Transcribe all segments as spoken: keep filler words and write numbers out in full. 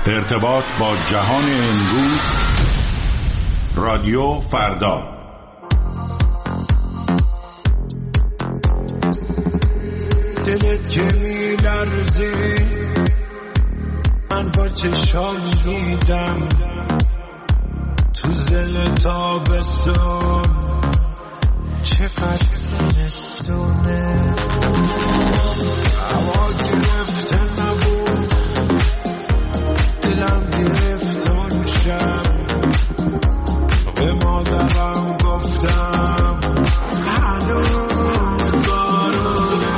ارتباط با جهان امروز، رادیو فردا. دلت که می لرزه من با چشام دیدم تو زل تابستون چقدر زمستونه، هوا گرفته نبود دلم گرفت اون شب، به مادرم گفتم هنوز بارونه.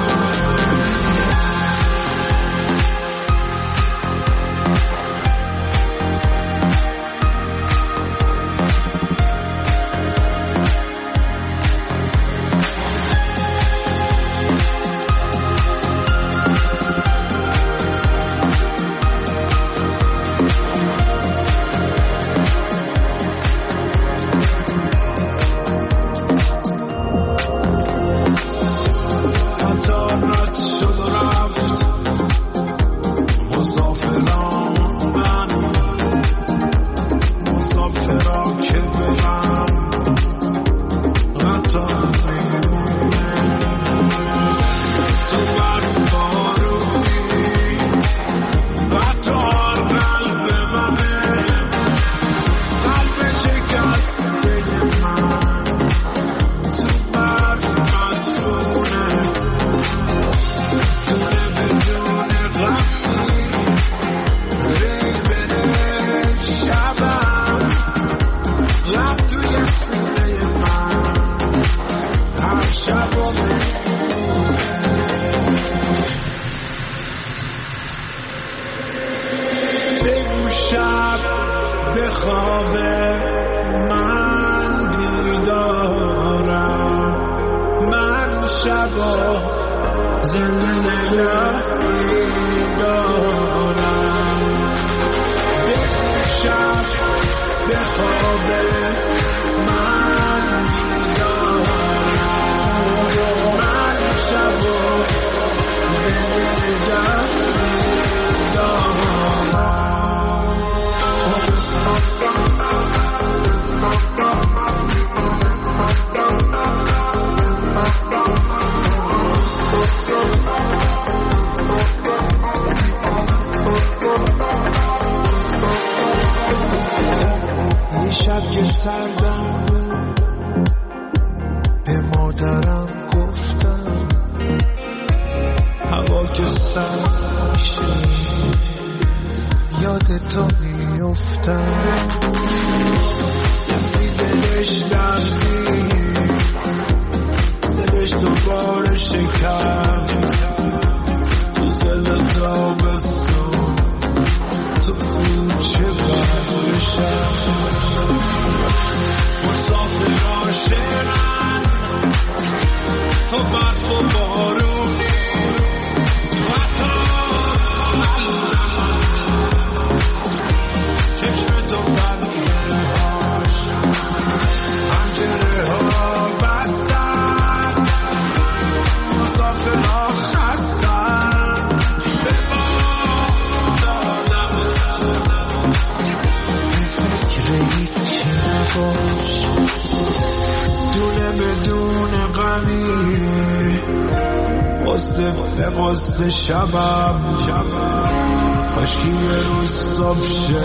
شبم کاش که یه روز صبح شه،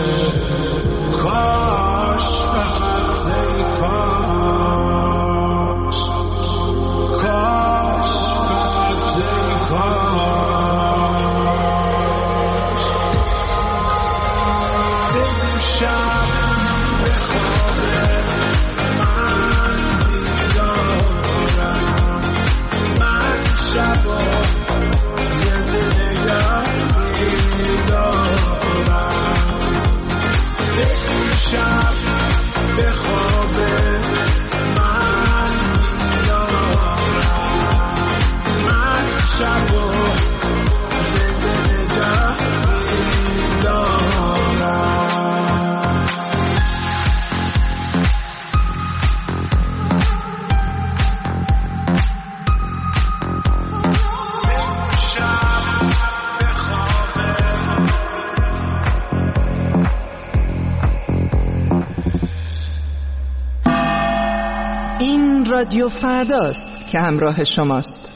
کاش فقط ای کاش، کاش فقط ای کاش بگو شب به خوابه من بیدارم، من شبا شب به خواب من رادیو فرداست که همراه شماست.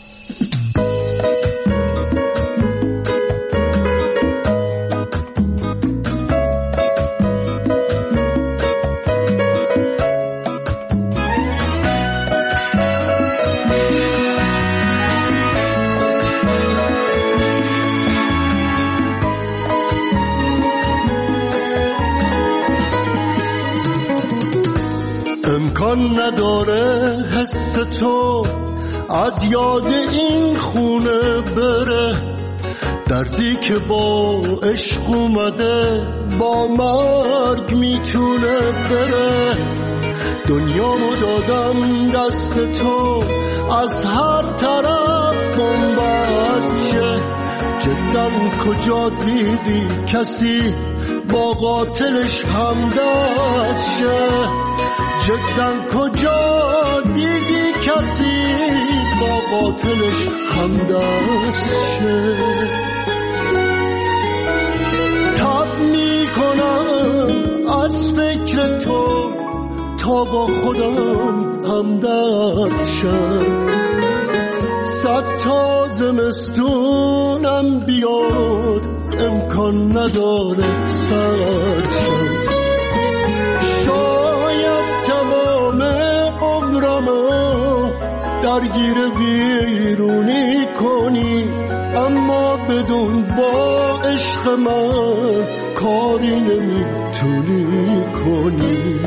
امکان نداره حس تو از یاد این خونه بره، دردی که با عشق اومده با مرگ میتونه بره. دنیامو دادم دست تو از هر طرف بنبست شه، جدا کجا دیدی کسی با قاتلش همدست شه؟ جدا کجا دیدی کسی با قاتلش همدست شه؟ تب میکنم از فکر تو تا با خودم همدرد شم، صد تا زمستونم بیاد امکان نداره سرد شم. شاید تمام عمرمو درگیر بیرونی کنی، اما بدون با عشق من کاری نمیتونی کنی.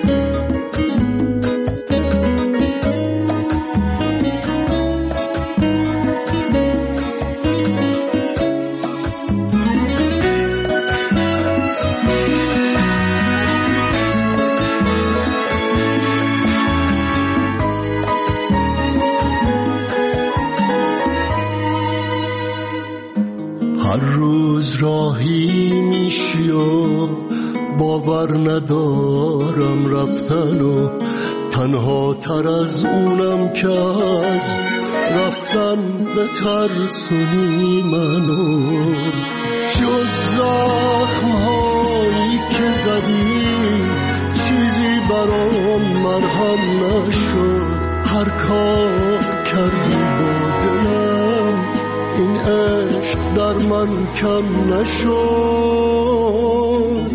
هر روز راهی میشی و باور ندارم رفتن و تنها تر از اونم که از رفتن به ترسونی منو. جز زخم هایی که زدی چیزی برام مرهم نشد، هر کار کردی با دلم این عشق در من کم نشد.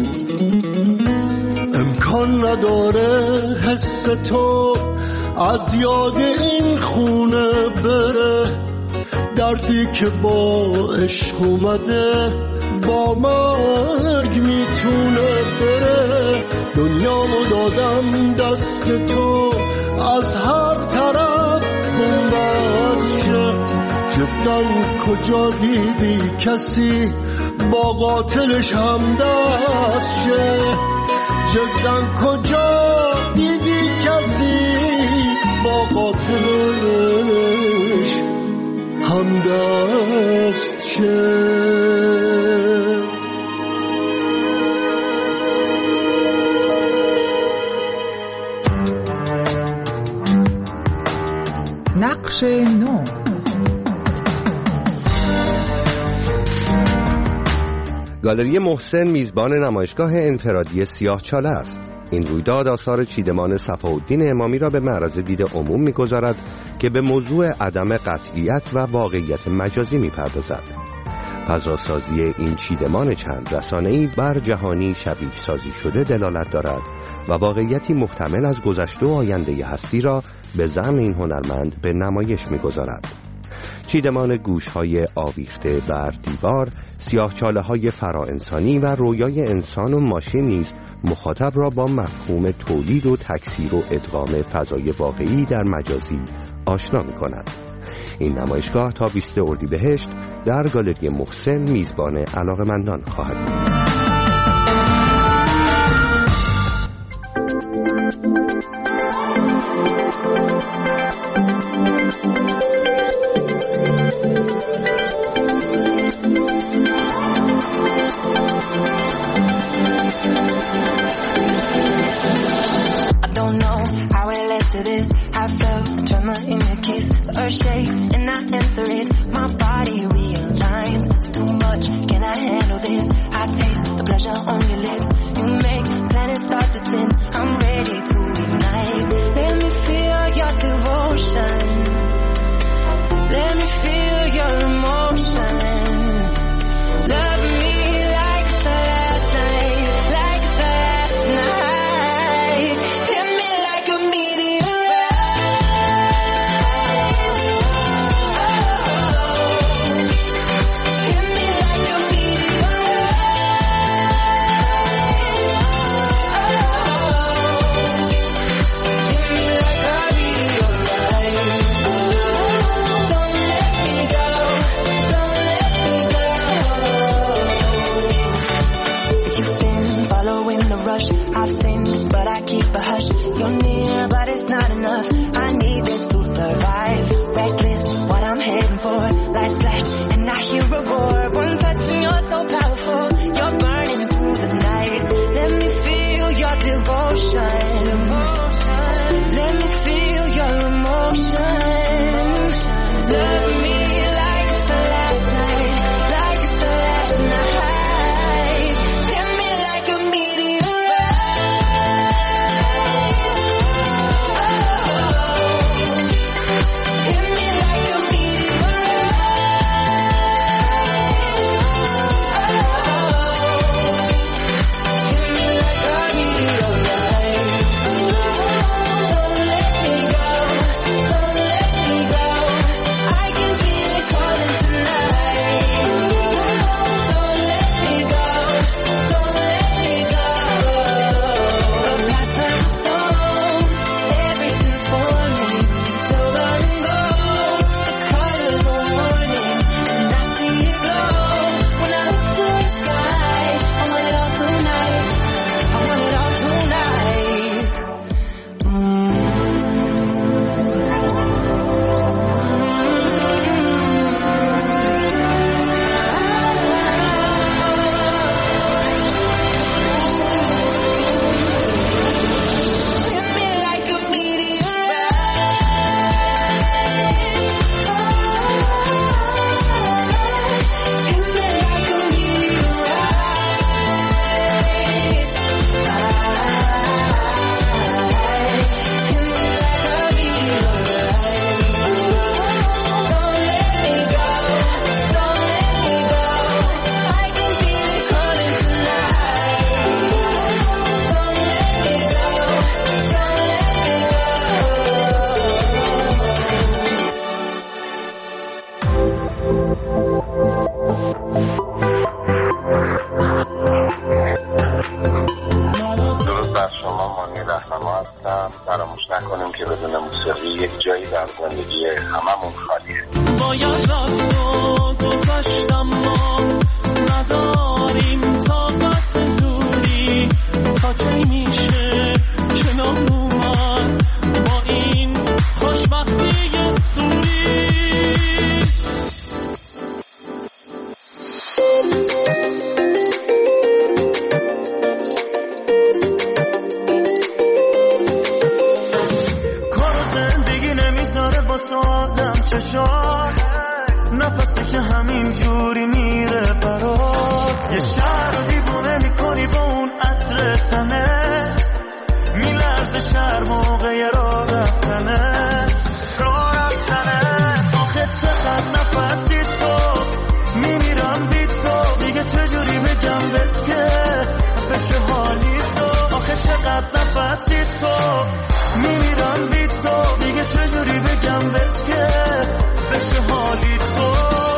امکان نداره حس تو از یاد این خونه بره، دردی که با عشق اومده با مرگ میتونه بره. دنیامو دادم دست تو از هر طرف بنبست شه، جدا کجا دیدی کسی با قاتلش همدست شه؟ جدا کجا دیدی کسی با قاتلش همدست شه؟ نقش نو. گالری محسن میزبان نمایشگاه انفرادی سیاهچاله است. این رویداد آثار چیدمان صفاالدین امامی را به معرض دید عموم می‌گذارد که به موضوع عدم قطعیت و واقعیت مجازی می‌پردازد. فضاسازی این چیدمان چند رسانه‌ای بر جهانی شبیه سازی شده دلالت دارد و واقعیتی محتمل از گذشته و آینده هستی را به زعم این هنرمند به نمایش می‌گذارد. چیدمان گوش‌های آویخته بر دیوار، سیاه‌چاله‌های فراانسانی و رویای انسان و ماشین نیز مخاطب را با مفهوم تولید و تکثیر و ادغام فضای واقعی در مجازی آشنا می‌کند. این نمایشگاه تا بیست اردیبهشت در گالری محسن میزبان علاقه‌مندان خواهد بود. On your lips, you make planets start to spin. I'm ready to ignite. Let me feel your جایی در زندگی هممون خالیه. باید رفت و گذشتم ما نداریم طاقت دوری تا کی میشه کنار اومد با این خوشبختی سوری. کار زندگی نمیذاره با سادم چشات نفسی که همین جوری میره برات. یه شهر رو دیوونه میکنی با اون عطر تنه میلرزه شهر موقع راه رفتنه راه رفتنه. آخه چقدر نفسی تو میمیرم بی تو دیگه چجوری بگم بهت که بشه حالی تو. آخه چقدر نفسی تو میمیرم بی تو دیگه چجوری بگم بهت که بشه حالی تو.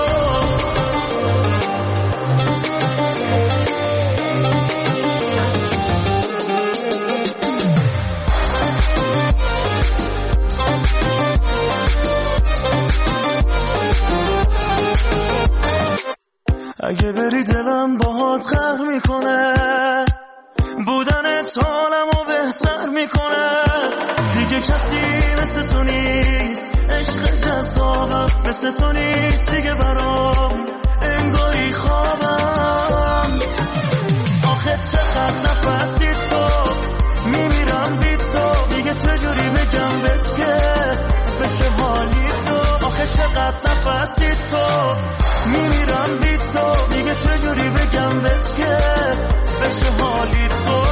اگه بری دلم باهات غرق میکنه بودنت حالمو بهتر میکنه. دیگه کسی مثل تو نیست عشق جذابم مثل تو نیست دیگه برام انگاری خوابم. آخه چقدر نفسی تو میمیرم بی تو دیگه چجوری بگم بهت که بشه حالی تو. آخه چقدر نفسی تو میمیرم بی تو دیگه چجوری بگم بهت که بشه حالی تو.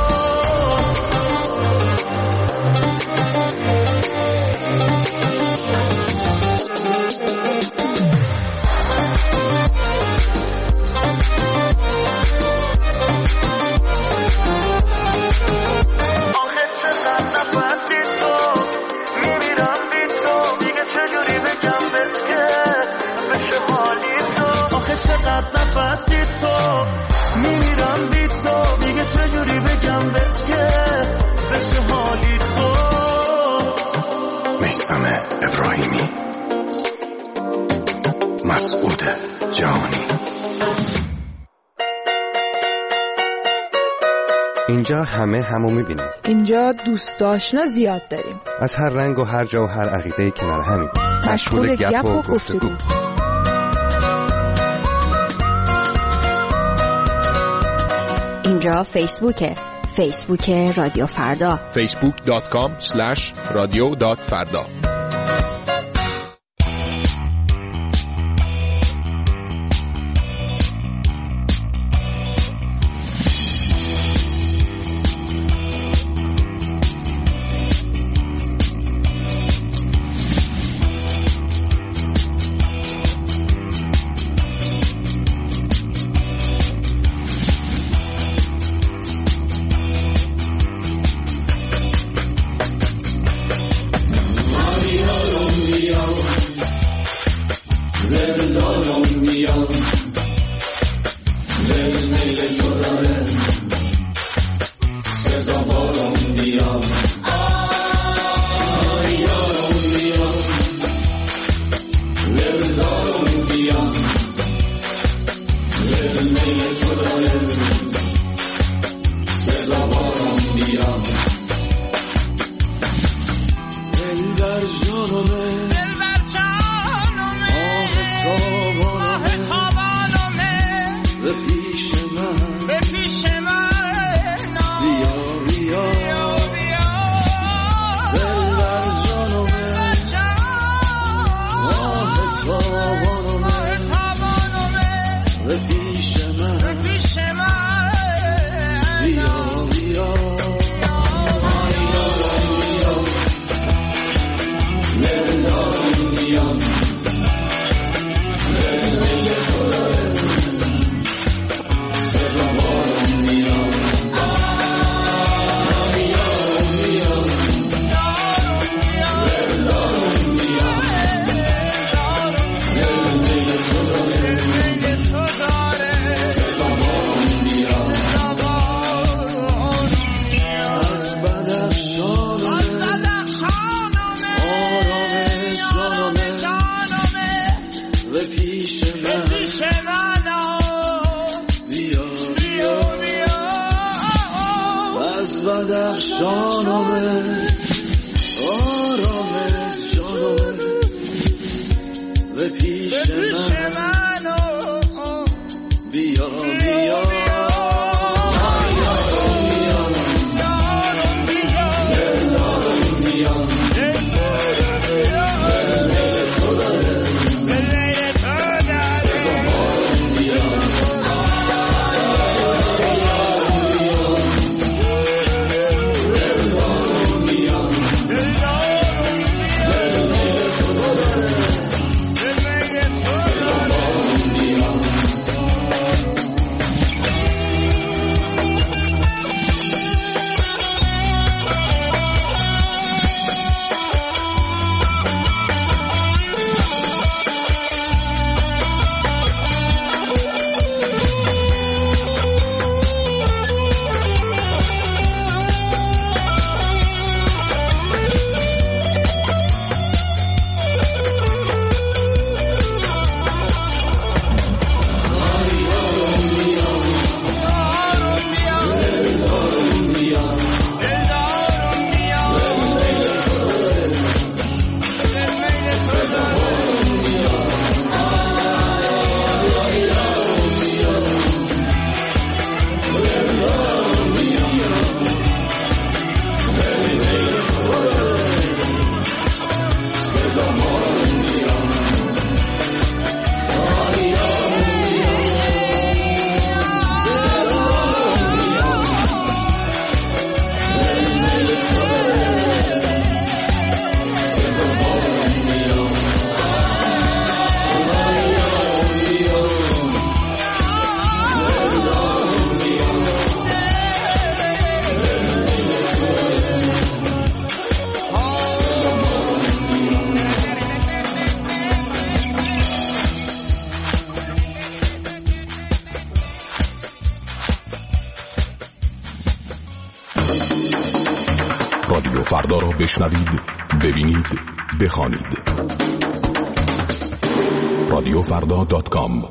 چقدر نفسی تو میمیرم بی تو دیگه چجوری بگم بهت که بشه حالی تو. میثم ابراهیمی، مسعود جهانی. اینجا همه همو میبینیم. اینجا دوست آشنا زیاد داریم. از هر رنگ و هر جا و هر عقیده کنار همیم. مشغول گپ و گفتگو. اینجا فیسبوکه، فیسبوک رادیو فردا، فیسبوک دات کام اسلش رادیو دات فردا. به پیش من بیا بیا بدخشانمه آرام جانمه به پیش من بیا بیا رادیو فردا را بشنوید، ببینید، بخوانید. رادیو فردا دات کام.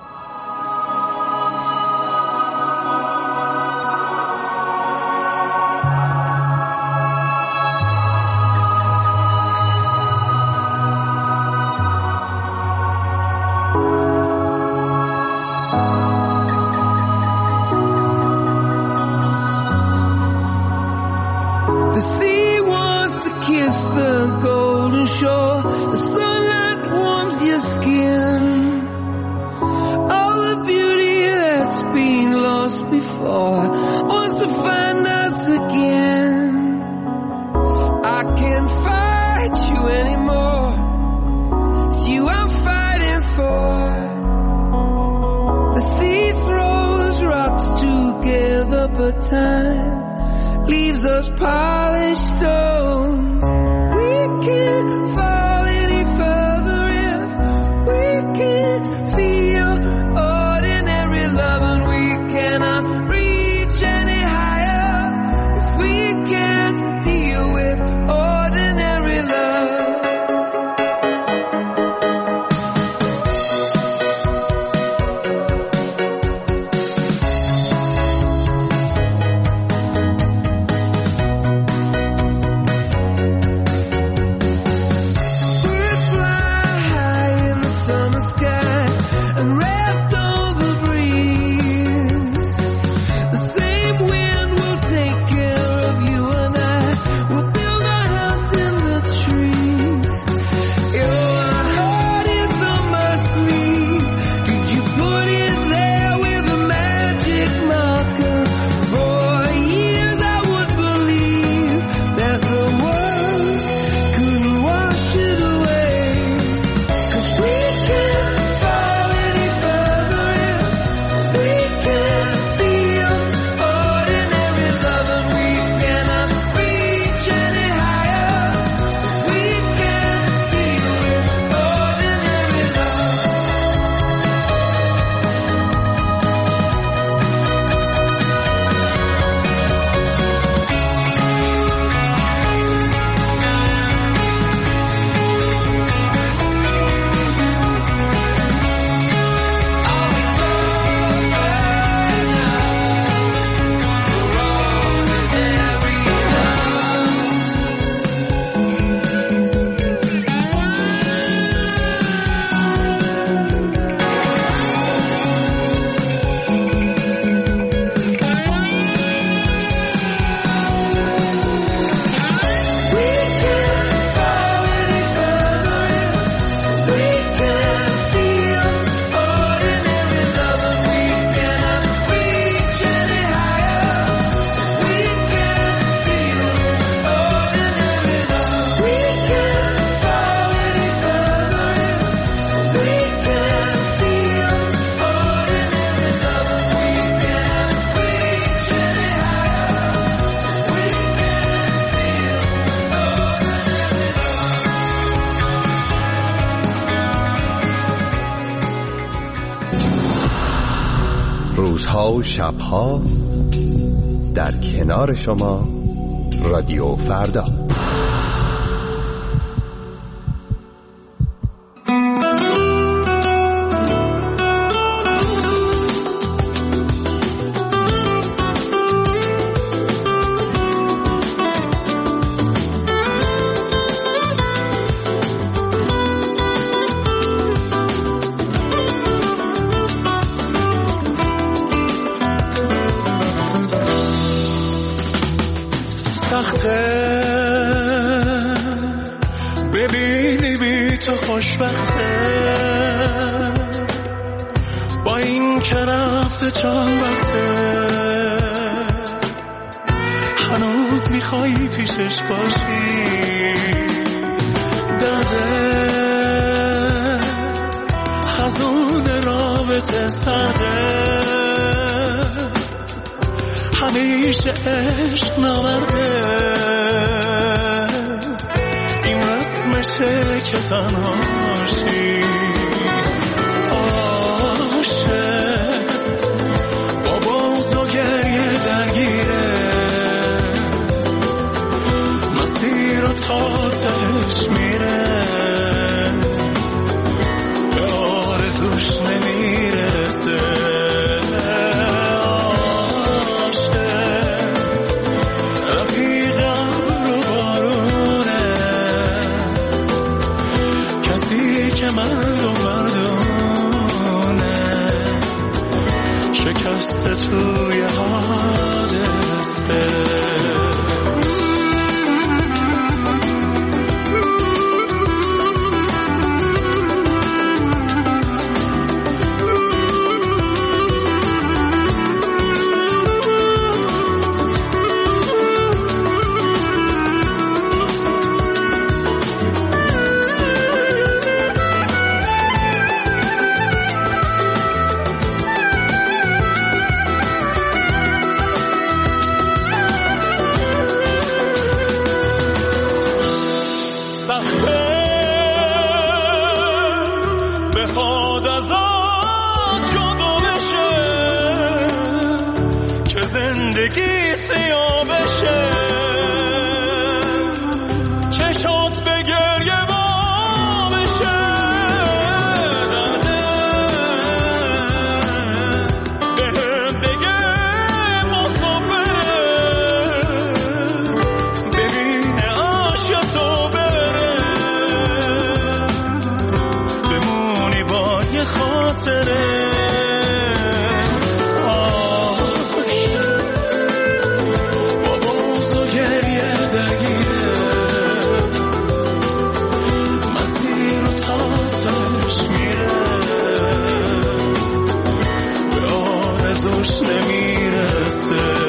Time leaves us polished stones. We can't fall any further if we can't feel ordinary love, and we cannot reach any higher if we can't deal with ordinary love. روزها و شبها در کنار شما رادیو فردا. ببینی بی تو خوشبخته، با این که رفته چند وقته، هنوز میخوایی پیشش باشی. درده خزون رابطه سرده، همیشه عشق نورده، این رسمشه که تنهاشی. عاشق با بغض و گریه درگیره، مسیر و تاتش میره، به آرزوش نمیرسه. مردم مردونه شکسته توی حادثه. نمیرسه.